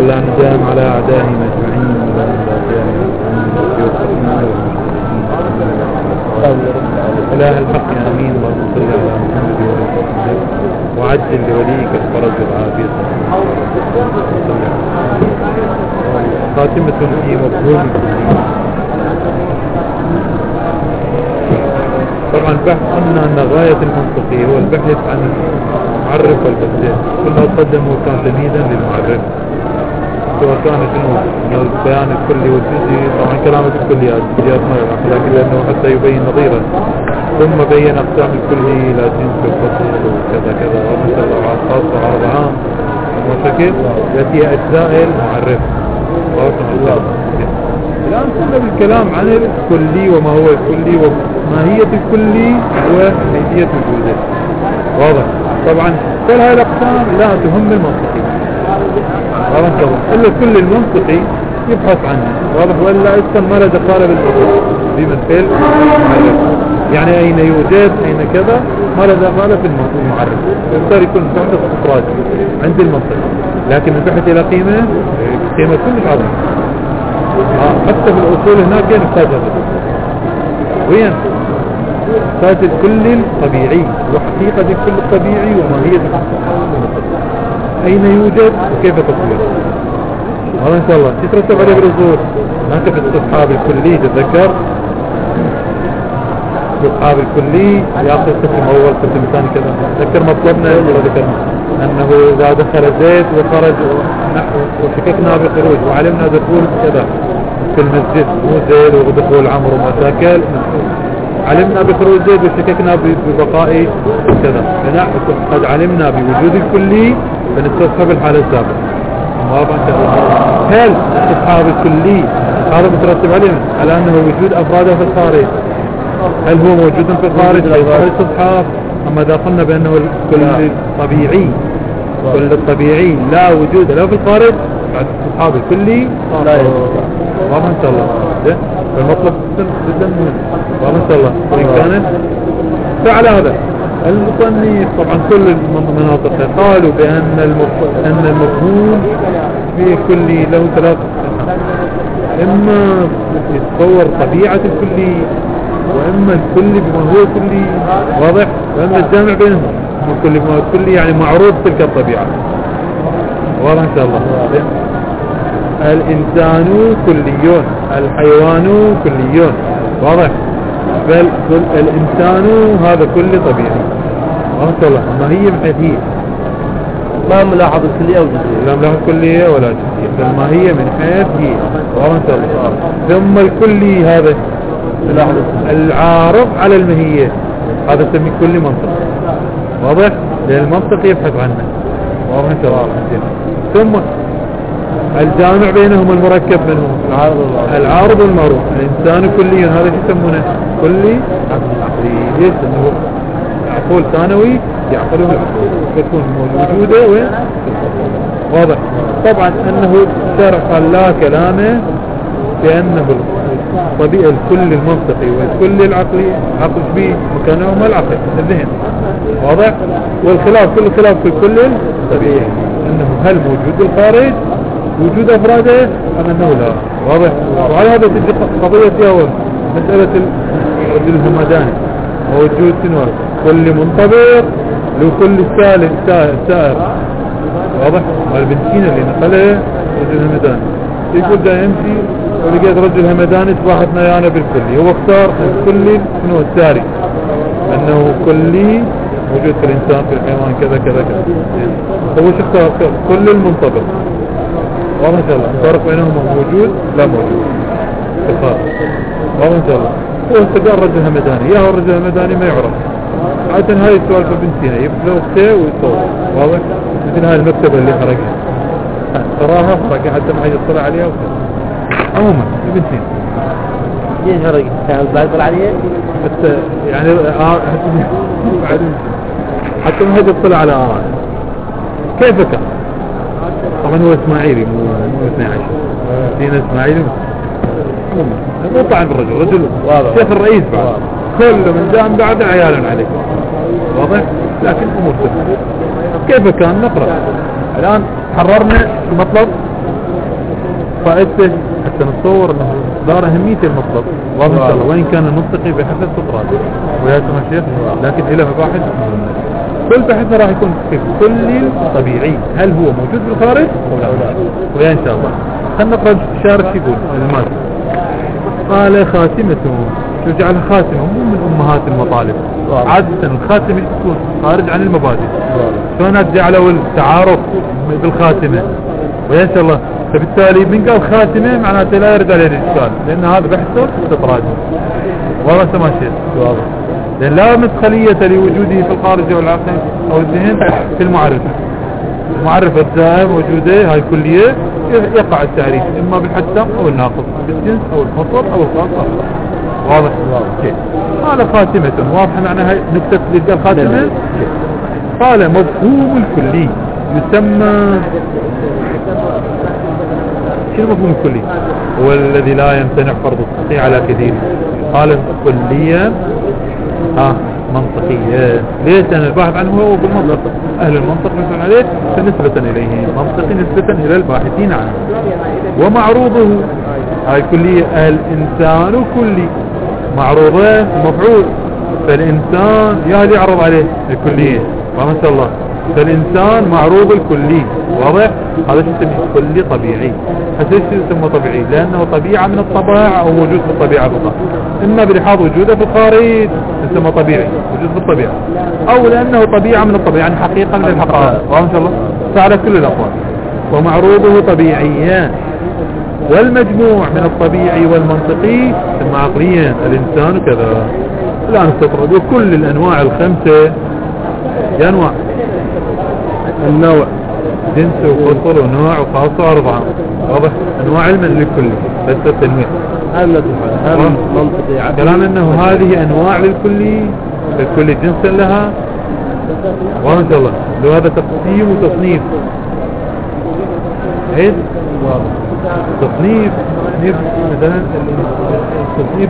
ولا ندام على أعدائهم أجمعين إله الحق آمين. اللهم صل على محمد وسلم وعجل لوليك الفرج والعافية. خاتمة في مفهوم طبعا بحث أن غاية المنطقي هو البحث عن المعرف والبديل. كل ما قدمه كان تمهيدا للمعرف، سواء كان شنو من البيان الكلي والجزئي. طبعا كلامك الكليات ما يعرف، لكن لأنه حتى يبين نظيرا، ثم بين أقسام الكلي إلى جنس الفصل وكذا كذا ومثل على الخاص وعرض عام وشكل التي أجزاء المعرف. الآن كنا بالكلام عن الكلي وما هو الكلي وماهية الكلي وماهية الجزء. واضح؟ طبعا كل هذه الأقسام لا تهم المنطقي، واضح؟ إلا كل المنطقي يبحث عنه، واضح؟ وإلا أصلا ما له دخل بالمنطق بمثل المعرف، يعني أين يوجد أين كذا ما له دخل في المعرف، يختار يكون بحث إفراد عند المنطق. لكن البحث إلى قيمة كل عظيم. حتى في الأصول هناك نحتاج هذا وين نحتاج الكل الطبيعي وحقيقة الكل الطبيعي وماهية أين يوجد وكيف تصويره. هذا إن شاء الله تترتب عليه بالأصول. هناك في الصحاب الكلي تذكر الصحاب الكلي يأخذ قسم أول قسم ثاني كذا. تذكر مطلبنا ذكرنا أنه إذا دخل زيت وخرج وشككنا بخروج وعلمنا دخول كذا في المسجد مو زيد ودخول عمرو ومساكل، علمنا بخروج زيد وشككنا ببقاء كذا، قد علمنا بوجود الكلي فنستصحب الحالة السابقة. هل استصحاب الكلي هذا مترتب على أنه وجود أفراده في الخارج؟ هل هو موجود في الخارج أو خارج الاستصحاب؟ أما إذا قلنا بأنه الكل طبيعي، كل الطبيعي لا وجود له في الخارج بعد استصحاب الكلي لا يوجد. واضح إن شاء الله. فالمطلب جدا مهم. واضح إن شاء الله. وإن كان فعلى هذا المصنف طبعا كل المناطق قالوا بأن المفهوم في كلي له ثلاث إما يتصور طبيعة الكلي، وإما الكلي بما هو كلي، واضح؟ وإما الجامع بينهم الكلي بما هو كلي، يعني معروض تلك الطبيعة. واضح إن شاء الله. الإنسان كليون، الحيوان كليون، واضح؟ بل الإنسان هذا كل طبيعي. واضح إن شاء الله. ما هي من حيث هي ما ملاحظ الكلية أو جزئية، لا ملاحظ كلية ولا جزئية، بل ما هي من حيث هي. واضح إن شاء الله. ثم الكلي هذا العارض على المهية، هذا سمي كل منطق. واضح؟ لأن المنطق يبحث عنه. واضح إن شاء الله. ثم الجامع بينهم المركب منهم العارض والمعروف. الإنسان كلي هذا يسمونه كلي عقلي. ليش؟ أنه عقول ثانوي يعقله العقول تكون موجودة وين؟ واضح. طبعا أنه الشرع قال لا كلامه بأنه طبيعي الكل المنطقي والكل العقلي عقل به مكانهما العقل الذهن. واضح. والخلاف كل خلاف في الكل طبيعي أنه هل موجود بالخارج وجود أفراده أم أنه لا. واضح. وعلى هذا تجي قضية يوم مسألة الرجل الهمداني موجود سنوات كل منطبق لكل سائر. واضح. والبنسين اللي نقله رجل الهمداني يقول ده يمشي ولقيت رجل همداني صباحت نيانة بالكلي، هو اختار الكلي منه الساري انه كلي موجود في الانسان في الحيوان كذا كذا كذا. هو شو اختار؟ كل المنطبق. واضح ان شاء الله. الفرق بينهما موجود لا موجود اختار. واضح ان شاء الله. هو استقال رجل همداني، يا هو الرجل الهمداني ما يعرف عادة. هاي السؤال في بنتينا يبدأ اختيه ويصور. واضح. مثل هاي المكتبة اللي حرقها تراها فرقها حتى ما يطلع عليها وكذا. عموما بنتين ليش هرق بعد طلع عليه حتى يعني حتى ما يطلع على كيف كان. طبعا هو اسماعيلي مو 12 دين اسماعيلي. عموما طعن بالرجل رجل شيخ الرئيس بعد كل من دام بعد عيالا عليه. واضح. لكن امور سهله. كيف كان نقرأ الان حررنا المطلب فائدته حتى نتصور انه دار اهمية المطلق واضح ان شاء الله، وان كان المنطقي بحث السطرات ويا سمع الشيخ، لكن الى مباحث مهمة. كل بحثنا راح يكون في كل طبيعي، هل هو موجود بالخارج او لا؟ ويا ان شاء الله خلنا نقرأ الشارح يقول المادة. قال خاتمته، شو جعلها خاتمة مو من امهات المطالب. عادة الخاتمة تكون خارج عن المبادئ، شلون جعلوا التعارف بالخاتمة ويا شاء الله. فبالتالي من قال خاتمة معناته لا يرد عليه الاشكال، لان هذا بحثه استطراد والله سمع شيء واضح، لان لا مدخلية لوجوده في الخارج والعقل او الذهن في المعرفة. المعرفة الدائم وجوده هاي كلية يقع التعريف اما بالحتم او الناقص، بالجنس او الفصل او الخاص اخر. واضح كيف؟ قال خاتمة واضح معناها نكتة اللي قال خاتمة. قال مفهوم الكلي يسمى، شو المفهوم الكلي؟ هو الذي لا يمتنع فرض التقطيع على كثير. قال كليا منطقية. ليش؟ لأن الباحث عنه هو بالمنطق، أهل المنطق يسمون عليه نسبة إليه، منطقي نسبة إلى الباحثين عنه. ومعروضه هاي كلية الإنسان كلي، معروضه مفعول، فالإنسان يهدي يعرض عليه الكلية ما شاء الله. فالإنسان معروض الكلي واضح. هذا شو يسميه كلي طبيعي. حتى يسمى طبيعي لأنه طبيعة من الطبائع أو موجود في الطبيعة فقط، إما بلحاظ وجوده في الخارج يسمى طبيعي وجود في الطبيعة، أو لأنه طبيعة من الطبيعة يعني حقيقة من الحقائق ما شاء الله. فعلى كل الأقوال. ومعروضه طبيعيان، والمجموع من الطبيعي والمنطقي ثم عقليا الإنسان كذا. الآن استطرد كل الأنواع الخمسة أنواع، النوع جنس وفصل ونوع وخاصة وأربعة واضح. أنواع علما للكل بس التنويع منطقي. كلام أنه هذه أنواع للكل، الكل جنسا لها وإن شاء الله. لو هذا تقسيم وتصنيف عيد تصنيف مثلا تصنيف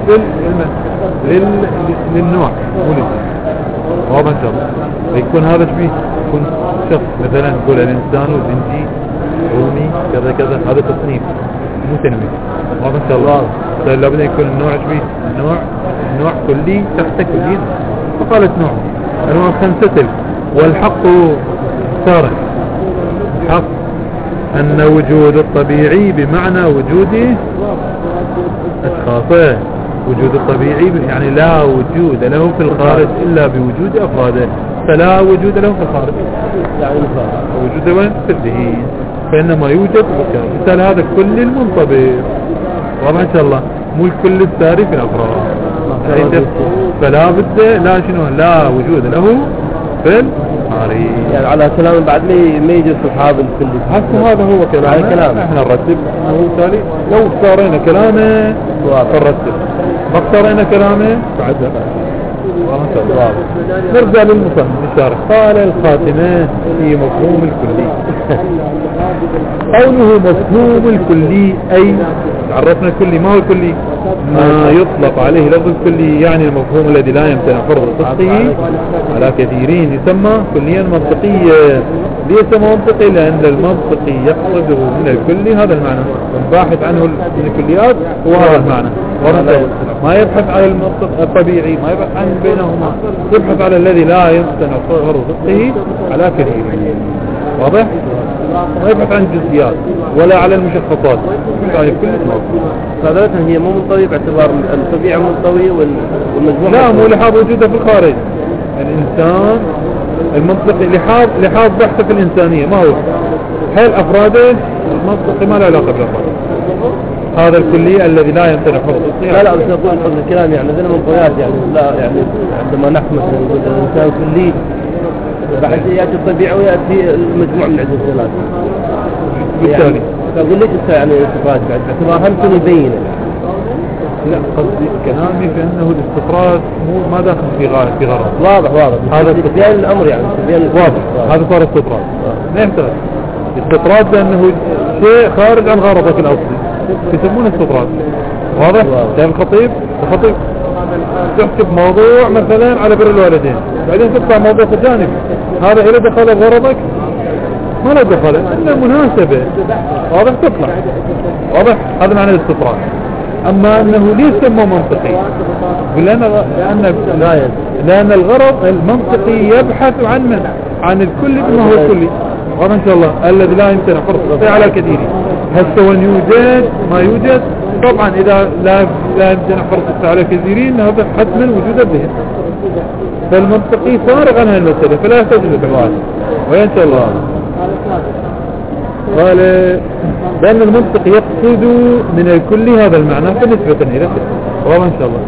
للنوع واضح ان شاء الله. يكون هذا شبيه، يكون شخص مثلا نقول الانسان وزنجي رومي كذا كذا، هذا تصنيف مو تنويع واضح ان شاء الله. لابد يكون النوع شبيه نوع كلي تحت كلي. فقالت نوع انواع خمسة. والحق صار الحق أن وجود الطبيعي بمعنى وجود أشخاصه. وجود الطبيعي يعني لا وجود له في الخارج إلا بوجود أفراده، فلا وجود له في الخارج يعني وجود وين في الذهن، فإنما يوجد مثال هذا كل المنطبق واضح إن شاء الله، مو الكل الساري في الأفراد. فلا بد لا شنو لا وجود له في الخارج. يعني على كلام بعد ما يجوز تصحاب الكل. هذا هو كلام احنا نرتب هو تالي. لو اختارينا كلامه نرتب، ما اختارينا كلامه بعد نرجع للمصنف الشارح. قال الخاتمة هي مفهوم الكلي. قوله مفهوم الكلي أي عرفنا الكلي. ما هو الكلي؟ ما يطلق عليه لفظ الكلي، يعني المفهوم الذي لا يمكن فرض صدقه على كثيرين يسمى كليا منطقيا. ليس منطقي لأن المنطقي يقصده من الكلي هذا المعنى، والباحث عنه الكليات هو هذا المعنى. ما يبحث عن المنطق الطبيعي، ما يبحث عن بينهما، يبحث على الذي لا يمكن فرض صدقه على كثيرين واضح. ما يبحث عن جزئيات ولا على المشخصات، يعني كل صادرتها هي مو منطوي باعتبار الطبيعة منطوي والمجموعة لا مو لحاظ وجوده في الخارج. الإنسان المنطقي لحاظ بحثه في الإنسانية ما هو حيل أفراده، المنطقي ما له علاقة بالأفراد. هذا الكلي الذي لا يمتنع فرض لا بس نقول قبل الكلام يعني ذي منطويات يعني لا يعني عندما نحكم مثلا نقول الإنسان كلي بعد يأتي الطبيعة ويأتي المجموع من عدة ثلاث. بالتالي فأقول ليش يعني استفاد بعد باعتبار هم كل يبين. لا قصدي كلامي في أنه الاستطراد مو ما داخل في غرض. واضح هذا استبيان الأمر يعني استبيان واضح. هذا صار استطراد. ما يحتاج استطراد لأنه شيء خارج عن غرضك الأصلي يسمونه استطراد واضح. يعني الخطيب تحكي بموضوع مثلا على بر الوالدين، بعدين تقطع موضوع جانبي هذا إلى دخل غرضك ما له دخل إن مناسبة واضح تطلع واضح. هذا معنى الاستطراد. أما أنه ليس سمى منطقي لأن الغرض المنطقي يبحث عن الكل بما هو كلي. واضح إن شاء الله. الذي لا يمكن فرض على كثير هسه وان يوجد ما يوجد طبعا إذا لا يمكن فرض على كثيرين هذا حتما وجود الذهن. فالمنطقي فارغ عن المسألة فلا يحتاج للبحث. وإن شاء الله قال لأن المنطق يقصد من الكل هذا المعنى فنسبة إلى واضح إن شاء الله.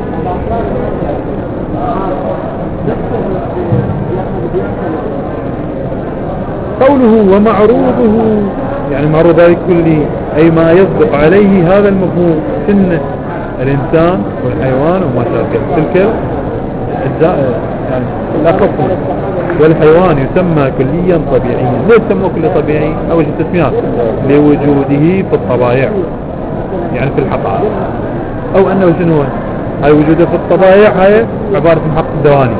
قوله ومعروضه يعني معروض ذلك كله أي ما يصدق عليه هذا المفهوم سن الإنسان والحيوان وما شابه تلك الأجزاء يعني لا خصم. والحيوان يسمى كليا طبيعيا. ليش يسمى كلي طبيعي؟ أول شيء تسميات لوجوده في الطبائع يعني في الحقائق أو أنه شنو هاي وجوده في الطبائع هاي عبارة محقق دواني.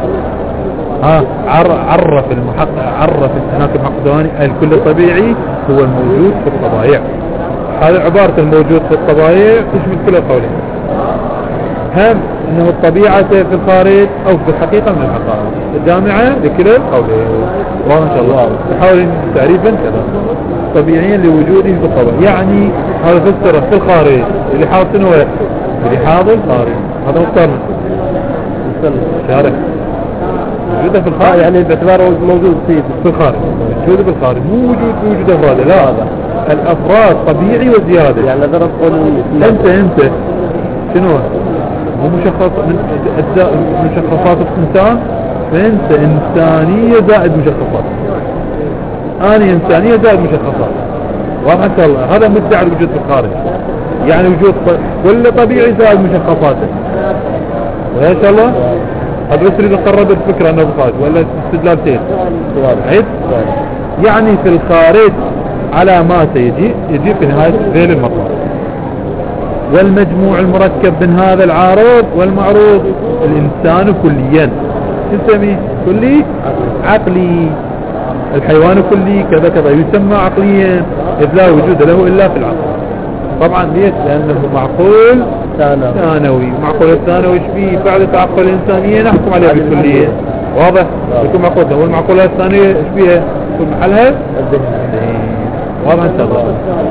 عرف هناك المحقق الدواني الكل الطبيعي هو الموجود في الطبائع. هذا عبارة الموجود في الطبائع تشمل كل القولين. هم انه الطبيعة في الخارج او في الحقيقة من الحقائق الجامعة لكل القولين. وان شاء الله تحاول تعريفا كذا طبيعيا لوجوده في الطبائع يعني هذا فسره في الخارج اللي حاضر هو اللي حاضر الخارج هذا مقترن شارع وجوده في الخارج يعني باعتباره موجود في الخارج وجوده في الخارج مو وجود افراد لا هذا الافراد طبيعي وزيادة يعني ضرب قول انت شنو مو مشخص من اجزاء مشخصات الانسان فانت انسانية زائد مشخصات اني انسانية زائد مشخصات واضح ان شاء الله. هذا مدعي الوجود في الخارج يعني وجود كل طبيعي زائد مشخصاته وان شاء الله. هذا بس اللي قرب الفكرة انه بخارج ولا استدلال سير عيد يعني في الخارج على ما سيجي في نهاية ذيل المطلب. والمجموع المركب من هذا العارض والمعروض الإنسان كليا تسمي كلي عقلي. الحيوان كلي كذا كذا يسمى عقليا إذ لا وجود له إلا في العقل. طبعا ليش؟ لأنه معقول ثانوي. معقول الثانوي شبيه بعد تعقل الإنسانية نحكم عليه بالكلية واضح. يكون معقول والمعقولات الثانية شبيه يكون محلها واضح ان شاء الله.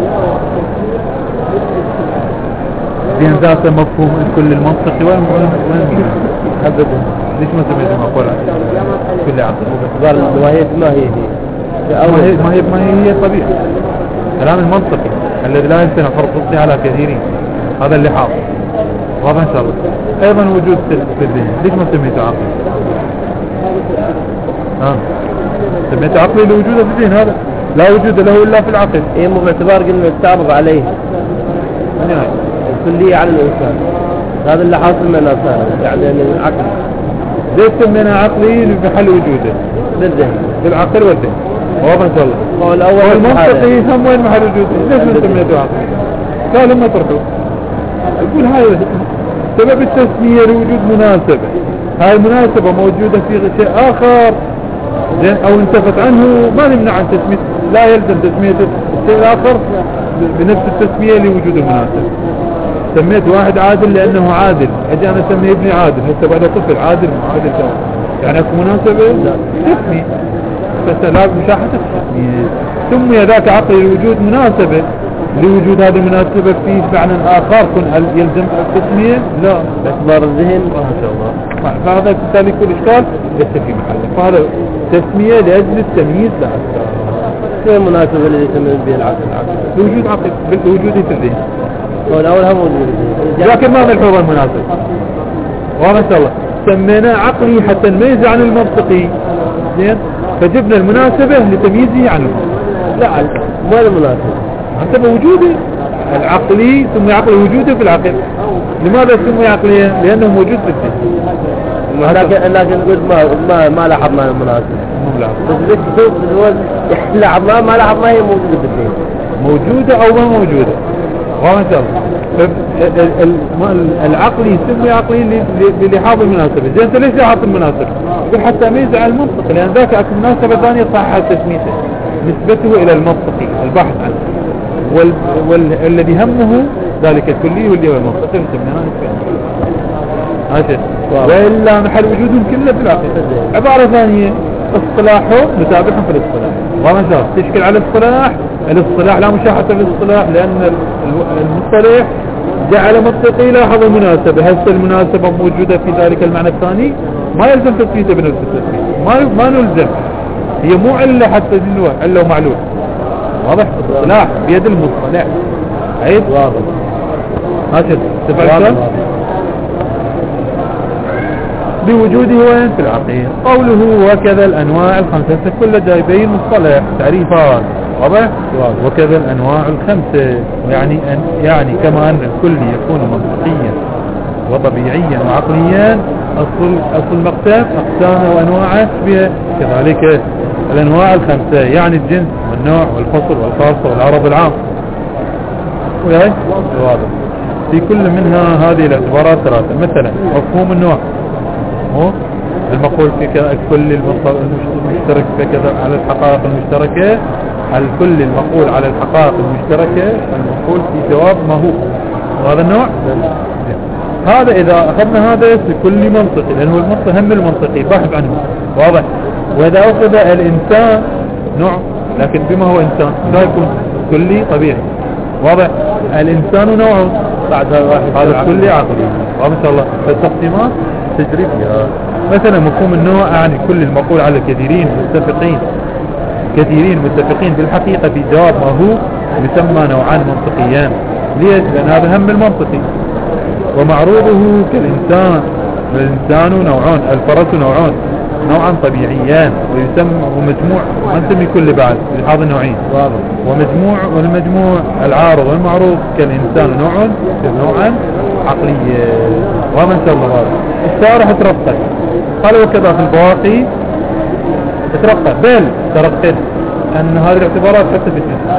زين ذات مفهوم الكل المنطقي وين هذا ليش ما سميته معقولة كل عقل باعتبار الماهية ما هي طبيعة كلام المنطقي الذي لا يمكن فرضه على كثيرين هذا اللي حاضر واضح ان شاء الله. ايضا وجود في الدين ليش ما سميته عقل سميته عقلي لوجوده في الدين هذا لا وجود له إلا في العقل. إيه مو باعتبار قلنا التعرض عليه الكلية على الإنسان هذا اللي حاصل من الإنسان يعني العقل ليش سمينا عقلي بحل وجوده بالذهن بالعقل والذهن واضح إن شاء الله. هو الأول المنطقي هم وين محل وجوده ليش ما سميته عقلي قالوا ما تركوا يقول هاي سبب التسمية لوجود مناسبة. هاي المناسبة موجودة في شيء آخر زين او انتفت عنه ما نمنع عن تسمية لا يلزم تسمية الشيء الاخر بنفس التسمية لوجود المناسب. سميت واحد عادل لانه عادل اجي انا اسمي ابني عادل حتى بعد طفل عادل معادل يعني اكو مناسبة تسمية بس لا مشاحة التسمية سمي ذاك عقل لوجود مناسبة لوجود هذه المناسبة في معنى اخر كن يلزم التسمية لا باعتبار الذهن ما شاء الله. فهذا بالتالي كل اشكال يصير في محله. فهذا تسمية لأجل التمييز لا أكثر. شو المناسبة الذي يسمى به العقل؟ لوجود عقل بالوجود في الذهن. هو الأول هم موجود لكن ما ملحوظ المناسب واضح ان شاء الله. سميناه عقلي حتى نميزه عن المنطقي زين فجبنا المناسبة لتمييزه عن المنطقي. لا ما المناسبة حسب وجوده العقلي ثم عقلي وجوده في العقل. لماذا سمي عقليا؟ لأنه موجود في الذهن. لكن نقول ما لاحظنا المناسبة بس ليش تقول لاحظنا ما لاحظنا هي موجودة في الذهن موجودة أو ما موجودة واضح ان شاء الله. العقل يسمي عقلي للحاظ المناسبة. زين انت ليش لاحظت المناسبة؟ يقول حتى اميز على المنطق لان ذاك اكو مناسبة ثانية صحها تسميته نسبته إلى المنطقي البحث عنه، والذي همه ذلك الكلي واللي هو المنطقي نسميها هذا. وإلا محل وجودهم كله في العقيدة. عبارة ثانية اصطلاحهم نتابعهم في الاصطلاح، وما شاء تشكل على الاصطلاح لا مشاحة في الاصطلاح، لأن المصطلح جعل منطقي لاحظ المناسبة. هل المناسبة موجودة في ذلك المعنى الثاني؟ ما يلزم تثبيته بنفس التثبيت، ما نلزم، هي مو علة حتى دلوه علة ومعلول. واضح؟ اصطلاح بيد المصطلح. عيد واضح. هاشد تفعل بوجوده وين في العقيدة. قوله وكذا الأنواع الخمسة كل جايبين مصطلح تعريفان. واضح؟ وكذا الأنواع الخمسة، يعني كما أن الكل يكون منطقيا وطبيعيا وعقليا أصل مقسم أقسامه وأنواعه بها، كذلك الأنواع الخمسة يعني الجنس والنوع والفصل والخاصة والعرض العام. وهي واضح في كل منها هذه الاعتبارات ثلاثة. مثلا مفهوم النوع المقول في كل المشترك كذا على الحقائق المشتركة، الكل المقول على الحقائق المشتركة المقول في جواب ما هو، وهذا النوع. هذا إذا أخذنا هذا لكل منطقي، لأنه المنطق هم المنطقي بحث عنه. واضح؟ وإذا أخذ الإنسان نوع لكن بما هو إنسان لا يكون كلي طبيعي. واضح؟ الإنسان نوع بعد هذا كلي عقلي. وما شاء الله التقسيمات تجريبية. مثلا مفهوم النوع يعني كل المقول على كثيرين متفقين بالحقيقة في جواب ما هو يسمى نوعان منطقيان. ليش؟ لأن هذا هم المنطقي. ومعروضه كالإنسان، والإنسان نوعان، الفرس نوعا طبيعيان، ومجموع ما نسمي كل بعد هذا النوعين. والمجموع العارض والمعروض كالإنسان نوعا عقليا. وما شاء الله هذا الشارح ترقى قال وكذا في البواقي ترقى بل ترقى أن هذه الاعتبارات حتى في الجزء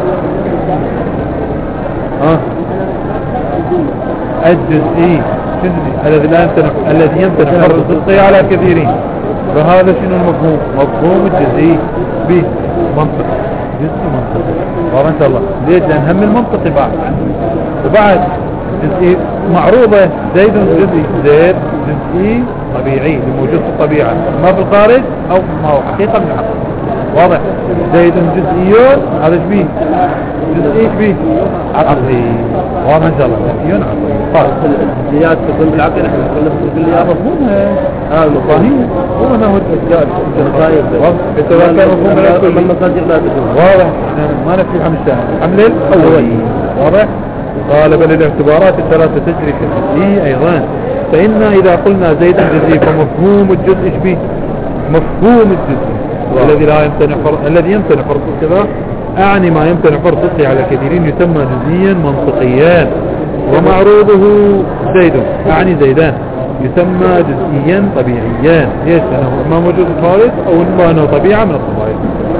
الجزئي الذي يمتنع فرض الصدق على كثيرين. فهذا شنو المفهوم؟ مفهوم الجزئي به منطق جزئي منطقي. وما شاء الله ليش؟ لأن هم المنطقي بعد جزئي معروضة زيد جزئي طبيعي لموجود في الطبيعة ما في الخارج أو ما هو حقيقة من العقل. واضح؟ زيد جزئيون هذا شبيه جزئي شبيه عقلي. وما شاء الله جزئيون عقلي. قال الجزئيات تكون بالعقل احنا نتكلم في الكليات مفهومها المفاهيم هو ما هو الجزئيات سواء كان مفهوم المصادر لا تكون. واضح؟ ما نفي حمل الأولي. واضح؟ قال بل الاعتبارات الثلاثة تجري في الجزئي أيضا. فإن إذا قلنا زيد جزئي فمفهوم الجزء شبيه مفهوم الجزء الذي يمتنع فرض كذا أعني ما يمتنع فرض على كثيرين يسمى جزئيا منطقيا. ومعروضه زيد أعني زيدان يسمى جزئيا طبيعيا. ليش؟ لأنه ما موجود خالص أو أنه طبيعة من الطبائع.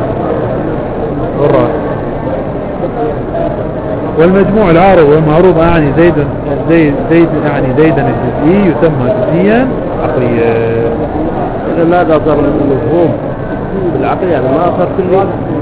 والمجموع العارض والمعروض يعني زيد يعني زيدا الجزئي يسمى جزئيا عقليا. إذا ماذا صار المفهوم بالعقل؟ يعني ما صار كلي.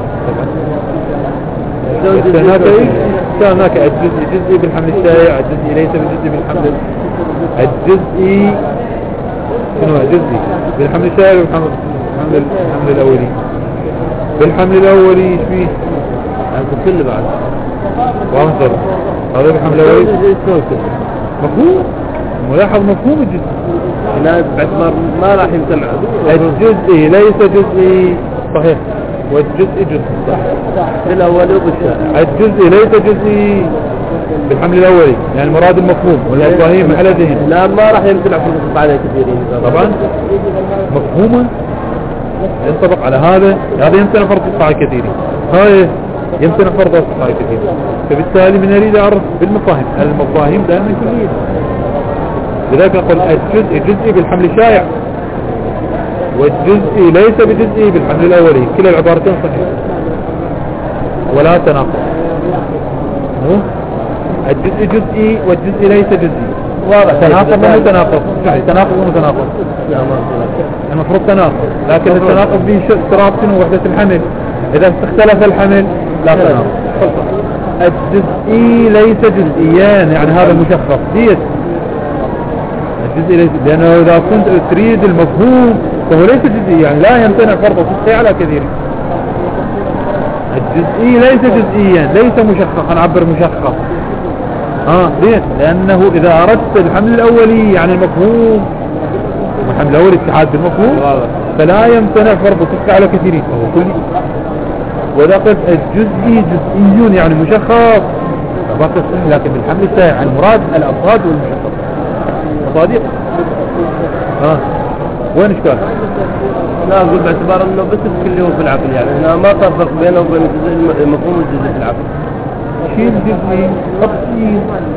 كان هناك الجزئي بالحمل الشائع، الجزئي ليس بالجزئي بالحمل الجزئي شنو الجزئي بالحمل الشائع والحمل الأولي. بالحمل الأولي ايش فيه؟ يعني كل بعد وانظر هذا بالحمل الأولي مفهوم ملاحظ مفهوم الجزء لا باعتبار ما راح يمتنع. الجزء ليس جزئي صحيح والجزء جزء صح بالأول وبالثاني. الجزء ليس جزئي بالحمل الأولي يعني مراد المفهوم والإبراهيم على ذهن لا ما راح يمتنع في الخطب على كثيرين طبعا مفهوما ينطبق على هذا يمتنع فرض على كثيرين. هاي يمكن فرض الصحيح كثير. فبالتالي من يريد أعرف بالمفاهيم المفاهيم دائما كلية. لذلك أقول الجزء جزئي بالحمل الشائع والجزء ليس بجزئي بالحمل الأولي. كلا العبارتين صحيح ولا تناقض. الجزء جزئي والجزء ليس جزئي. واضح تناقض ومتناقض. تناقض ومتناقض المفروض تناقض لكن التناقض به اشتراط وحدة الحمل إذا اختلف الحمل لا تناقض. الجزئي ليس جزئيان، يعني هذا مشخص ديت الجزئي ليس، لأنه إذا كنت تريد المفهوم فهو ليس جزئي، يعني لا يمتنع فرض صدقي على كثير. الجزئي ليس جزئيا، ليس مشخصا، نعبر مشخص ليه؟ لأنه إذا أردت الحمل الأولي يعني المفهوم، الحمل الأولي اتحاد بالمفهوم، فلا يمتنع فرض صدقي على كثيرين، فهو كلي. وإذا قلت الجزئي جزئيون يعني مشخص باقي، لكن بالحمل الثاني المراد الأفراد والمشخص مصادق. وين اشكال؟ لا أقول باعتبار أنه بس الكلي هو في العقل، يعني أنا ما فرق بينه وبين الجزء المفهوم الجزء في العقل. شيل جزئي تفصيل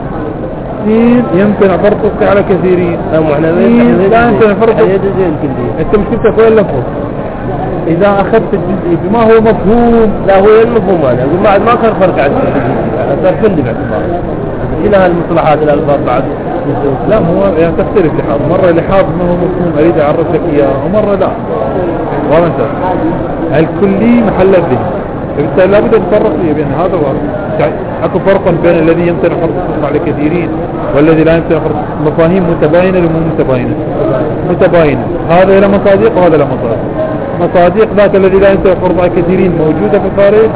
يمكن فرض صدقي على كثيرين، لا يمكن فرض جزئي الكلي. انت مشكلتك وين اللفظ؟ إذا أخذت الجزئي بما هو مفهوم، لا هو المفهوم، أنا أقول ما صار فرق عن الجزئي، أنا صار كلي باعتبار هنا المصطلحات الألفاظ بعد. لا هو يعني تختلف لحاظ، مرة لحاظ ما هو مفهوم أريد أعرف لك إياه، ومرة لا. ومثلا الكلي محل الذهن، فبالتالي لابد أن تفرق لي بين هذا وهذا. أكو فرق بين الذي يمتنع فرض الصدق على كثيرين والذي لا يمتنع فرض، مفاهيم متباينة ومو متباينة. متباينة هذا له مصادق وهذا له مصادق. مصادق ذاك الذي لا يمتنع فرض على كثيرين موجودة في الخارج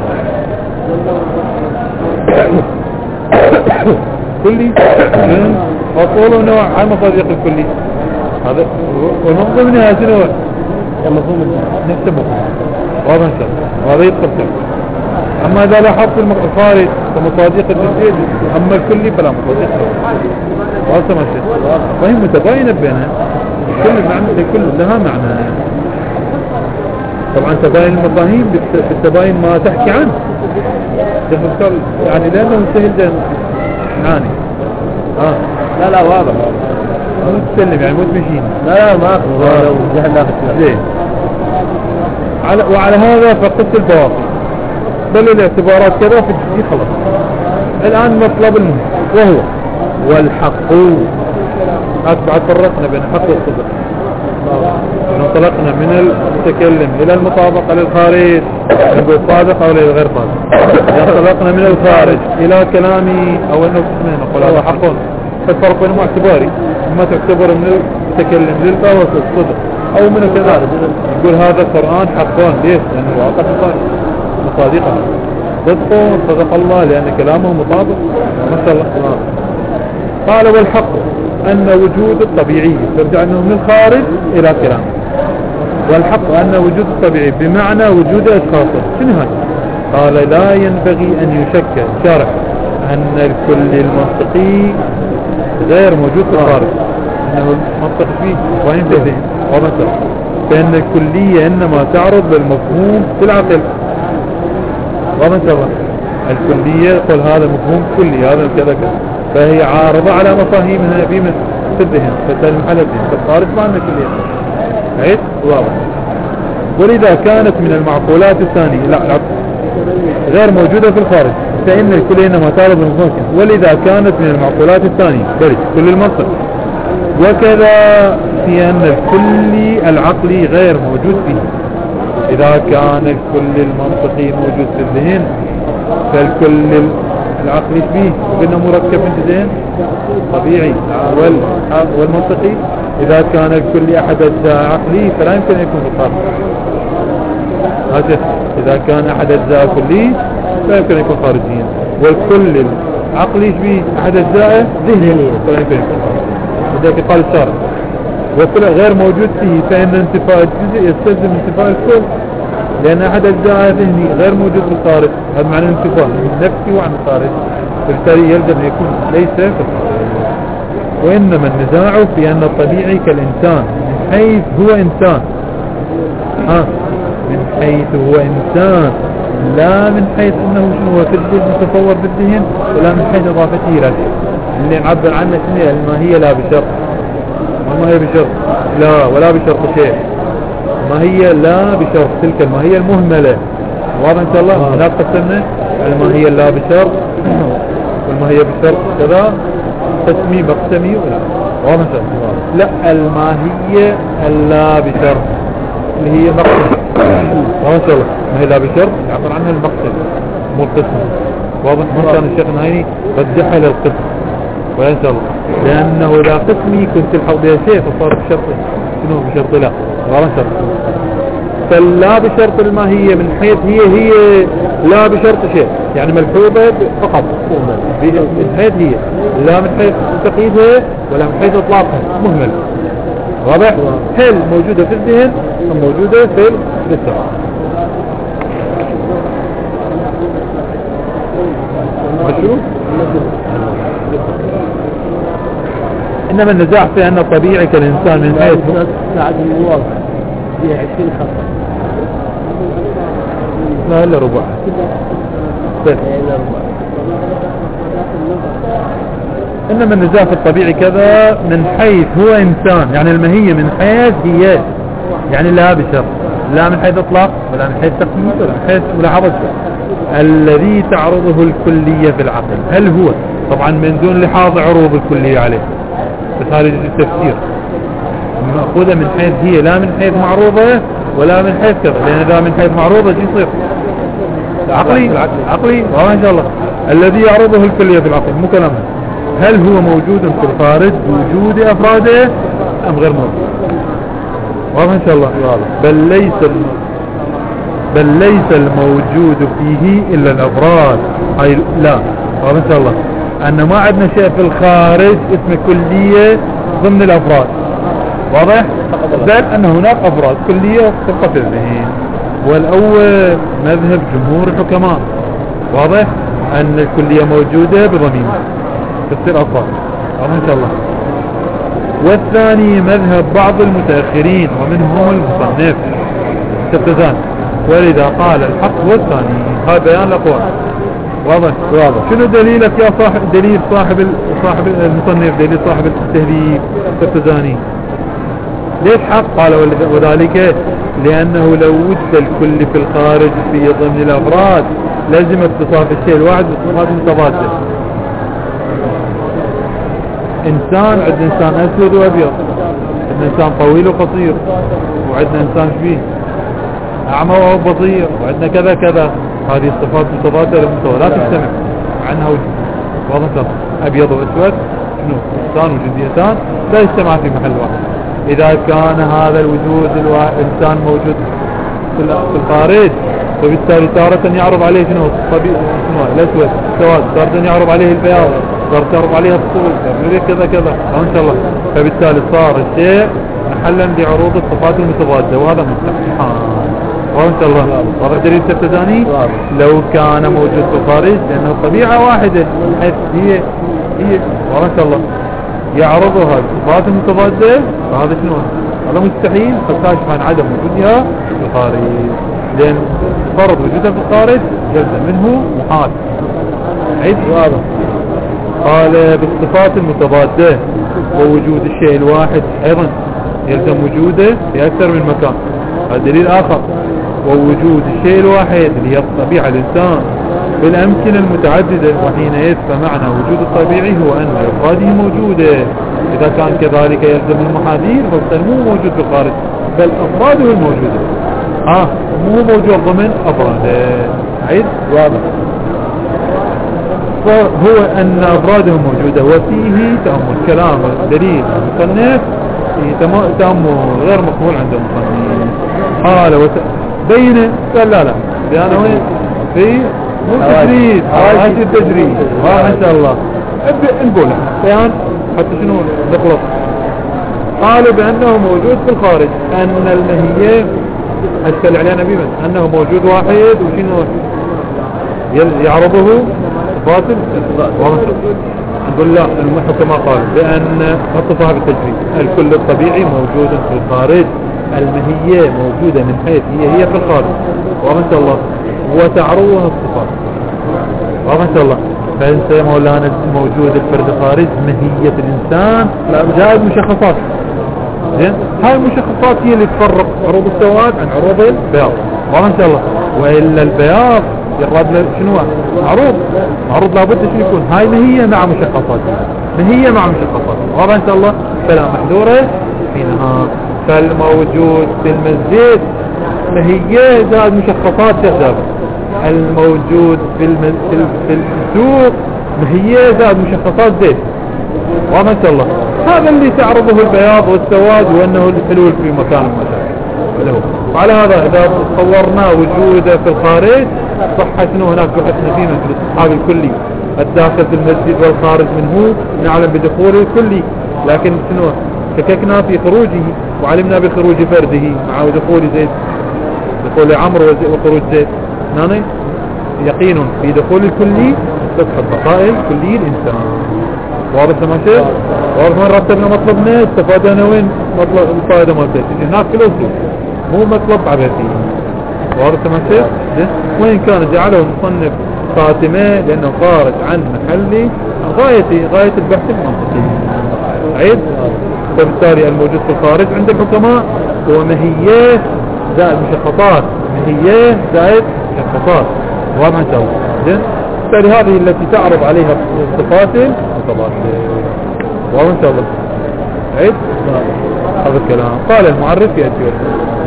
كلي أصول نوع عن مصادق الكلي هذا، والمنظر منها شنو؟ مفهوم نفس المفهوم واضح ان شاء الله، وهذا يدخل. اما اذا لاحظت الخارج فمصادق الجزئي، اما الكلي فلا مصادق. واضح ما شيء، فهي متباينه بينها، كل معنى لكل لها معنى. طبعا تباين المفاهيم بالتباين ما تحكي عنه يعني، لانه سهل نعاني. لا واضح مو تسلم يعني مو تمشين. لا ما أخذ لو جهل لا ليه؟ وعلى هذا فقدت البواقي، بل الاعتبارات كذا في الجزئي خلاص. الآن مطلب المهم وهو والحق. بعد فرقنا بين الحق والصدق، انطلقنا من المتكلم إلى المطابقة للخارج، نقول صادق أو غير صادق. انطلقنا من الخارج إلى كلامي أو أنه نقول هذا حق، فالفرق بينهم اعتباري، ما تعتبر من المتكلم للقوة الصدق أو من كذلك يقول هذا القرآن حقان. ليش؟ لأنه واقع في الخارج مصادقة صدقه صدق الله، لأن كلامه مطابق ما شاء الله. قال والحق أن وجود الطبيعي، ترجع أنه من الخارج إلى كلامه. والحق أن وجود الطبيعي بمعنى وجود أشخاصه. شنو هذا؟ قال لا ينبغي أن يشك شرح أن الكل المنطقي غير موجود في الخارج، أنه المنطق فيه وين تهدين ومثلا، فإن الكلية إنما تعرض للمفهوم في العقل. ومثلا الكلية يقول هذا مفهوم كلي، هذا كذا كذا، فهي عارضة على مفاهيمها في الذهن، فتل محل الذهن، فالخارج ما عندنا كلية. عيد واضح. ولذا كانت من المعقولات الثانية لا غير موجودة في الخارج، فإن الكلية إنما تعرض للمفهوم. ولذا كانت من المعقولات الثانية كل المنطق. وكذا في أن الكل العقلي غير موجود فيه. إذا كان الكل المنطقي موجود في الذهن، فالكل العقلي فيه قلنا مركب من جزئين، طبيعي والمنطقي. إذا كان الكل أحد أجزاء عقلي فلا يمكن أن يكون في الخارج. إذا كان أحد أجزاء كلي لا يمكن أن يكون خارجيا، والكل العقلي فيه أحد أجزاء ذهني فلا يمكن أن يكون خارجيا. لذلك قال الشارع وكل غير موجود فيه، فإن انتفاء الجزء يستلزم انتفاء الكل، لأن أحد أجزاء ذهني غير موجود في الخارج. هذا معنى الانتفاء من نفسي وعن الخارج، بالتالي يلزم يكون ليس في الخارج. وإنما النزاع في أن الطبيعي كالإنسان من حيث هو إنسان، من حيث هو إنسان، لا من حيث أنه هو في الذهن متصور بالذهن، ولا من حيث إضافته إلى شيء. اللي نعبر عنه اسمه الماهية لا بشرط، ما هي بشرط لا ولا بشرط شيء، ما هي لا بشرط، تلك الماهية المهملة. واضح إن شاء الله. هناك قسمنا الماهية لا بشرط والماهية بشرط كذا، قسمي مقسمي ولا واضح إن شاء الله. لا الماهية اللا بشرط اللي هي مقسمي ما شاء الله. ما هي لا بشرط يعبر عنها المقصد مو القسم. واضح؟ ما كان الشيخ النهيني رجحها للقسم ولا ان شاء الله، لانه لا قسمي كنت تلحق بها شيء فصار بشرط شنو بشرط لا ولا شرط. فلا بشرط الماهية من حيث هي لا بشرط شيء، يعني ملحوظة فقط من حيث هي، لا من حيث تقييدها ولا من حيث اطلاقها مهمل. واضح؟ هل موجودة في الذهن أم موجودة في الاستقرار؟ مشروع؟ إنما النزاع في أن الطبيعي كالإنسان من حيث ساعد المواقع فيها 20 خطأ لا إلا ربع إنما النزاع في الطبيعي كذا من حيث هو إنسان، يعني المهية من حيث هي، يعني لا بشرط، لا من حيث إطلاق ولا من حيث تقييد ولا من حيث ملاحظة الذي تعرضه الكلية في العقل. هل هو طبعا من دون لحاظ عروض الكلية عليه، بس هذا التفسير مأخوذة من حيث هي، لا من حيث معروضة ولا من حيث كذا، لأن إذا من حيث معروضة شو يصير؟ عقلي ما شاء الله. الذي يعرضه الكلية في العقل مو كلامنا. هل هو موجود في الخارج بوجود أفراده أم غير موجود؟ واضح إن شاء الله. بل ليس الموجود فيه إلا الأفراد. هاي لا، واضح إن شاء الله أن ما عندنا شيء في الخارج اسمه كلية ضمن الأفراد. واضح؟ بل أن هناك أفراد كلية تبقى في الذهن. والأول مذهب جمهور الحكماء، واضح أن الكلية موجودة بضميمها تصير أفراد. واضح إن شاء الله. والثاني مذهب بعض المتأخرين ومنهم المصنف التبتزان، ولذا قال الحق هو الثاني. هذا بيان الأقوال. واضح؟ شنو دليلك يا صاحب؟ دليل صاحب المصنف، دليل صاحب التهذيب التبتزاني. ليش حق؟ قال وذلك لأنه لو وجد الكل في الخارج في ضمن الأفراد لازم اتصاف الشيء الواحد بصفات متضادة. إنسان، عندنا إنسان أسود وأبيض، عندنا إنسان طويل وقصير، وعندنا إنسان شبيه أعمى وهو بصير، وعندنا كذا كذا. هذه الصفات متضادة للمستوى لا تجتمع مع أنها وجود. واضح؟ أبيض وأسود شنو؟ إنسان وجنسيتان لا يجتمع في محل واحد. إذا كان هذا الوجود الإنسان موجود في الخارج فبالتالي تارة يعرض عليه شنو؟ الأسود سواد، تارة يعرض عليه البياض، تارة يعرض عليه الطول، كذا كذا. إن شاء الله. فبالتالي صار الشيء محلا لعروض الصفات المتضادة، وهذا مستحيل. وإن شاء الله. واضح دليل التبتزاني؟ لو كان موجود في الخارج لأنه طبيعة واحدة حيث هي وإن شاء الله يعرضها الصفات المتضادة، فهذا شنو؟ هذا مستحيل، فكاشف عن عدم وجودها في الخارج، لأن فرض وجودها في الخارج يلزم منه محال. عيد واضح. قال بالصفات المتضادة ووجود الشيء الواحد أيضا يلزم وجوده في أكثر من مكان. هذا دليل آخر. ووجود الشيء الواحد اللي هي الطبيعة الإنسان بالأمكنة المتعددة، وحينئذ فمعنى وجود الطبيعي هو أن أفراده موجودة. إذا كان كذلك يلزم المحاذير فالسلم مو موجود في الخارج بل أفراده الموجودة، مو موجود ضمن أفراده. عيد واضح. فهو أن أفراده موجودة وفيه تأمل. كلام دليل المصنف تأمل غير مقبول عند المصنف. قال بين قال لا لأنه في تجريد حواشي التجريد. إن شاء الله نقول بيان حتى شنو نخلص. قالوا بأنه موجود في الخارج، أن المهية أشكل علينا بمن أنه موجود واحد وشنو يعرضه صفات نقول لا. المحكمة قال بأن صاحب التجريد الكل الطبيعي موجود في الخارج، المهية موجودة من حيث هي في الخارج. وإن شاء الله. وتعرضها الصفات. وإن شاء الله. فأنت مولانا موجود الفرد خارج مهية الإنسان زائد مشخصات. زين، هاي المشخصات هي اللي تفرق عروض السواد عن عروض البياض. وإن شاء الله. وإلا البياض يراد له شنو؟ عروض لابد شنو يكون؟ هاي مهية مع مشخصات، مهية مع مشخصات. وإن شاء الله. فلا محذورة في نهار. فالموجود في المسجد مهية زائد مشخصات شغالة الموجود في السوق مهية زائد مشخصات زيت. وما شاء الله هذا اللي تعرضه البياض والسواد وأنه الحلول في مكان المشاكل. وعلى هذا إذا صورنا وجوده في الخارج صح شنو هناك بحثنا فيه مثل الصحاب الكلي الداخل في المسجد والخارج منه نعلم بدخوله الكلي، لكن شنو شككنا في خروجه وعلمنا بخروج فرده مع دخول زيد دخول عمرو وخروج زيد. ناني يقين في دخول الكلي تدخل بقاء كلي الإنسان. واضح ما شيء؟ واضح من رتبنا مطلبنا استفادنا وين مطلب الفائدة مالته هناك فلوسه مو مطلب عبثي. واضح ما شيء؟ وين كان جعله المصنف خاتمة لأنه خارج عن محلي غاية البحث المنطقي. عيد فبالتالي الموجود في الخارج عند الحكماء هو مهية زائد مشخصات مهية زائد مشخصات. واضح ان شاء الله. زين بالتالي هذه التي تعرض عليها الصفات متضادة. واضح ان شاء الله. عيد هذا الكلام قال المعرف يأتي